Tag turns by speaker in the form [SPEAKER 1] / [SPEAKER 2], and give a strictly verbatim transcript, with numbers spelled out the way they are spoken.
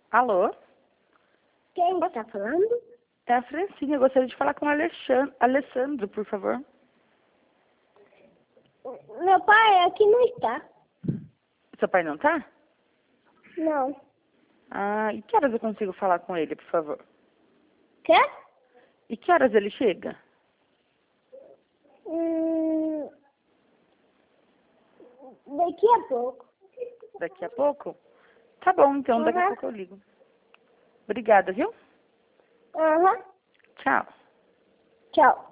[SPEAKER 1] Alô?
[SPEAKER 2] Quem está falando?
[SPEAKER 1] É a Francine. Eu gostaria de falar com o Alexandre, Alessandro, por favor.
[SPEAKER 2] Meu pai aqui não está.
[SPEAKER 1] Seu pai não tá?
[SPEAKER 2] Não.
[SPEAKER 1] Ah, e que horas eu consigo falar com ele, por favor?
[SPEAKER 2] Quer?
[SPEAKER 1] E que horas ele chega?
[SPEAKER 2] Hum, daqui a pouco.
[SPEAKER 1] Daqui a pouco? Tá bom, então daqui a
[SPEAKER 2] Aham.
[SPEAKER 1] pouco eu ligo. Obrigada, viu?
[SPEAKER 2] Aham.
[SPEAKER 1] Tchau.
[SPEAKER 2] Tchau.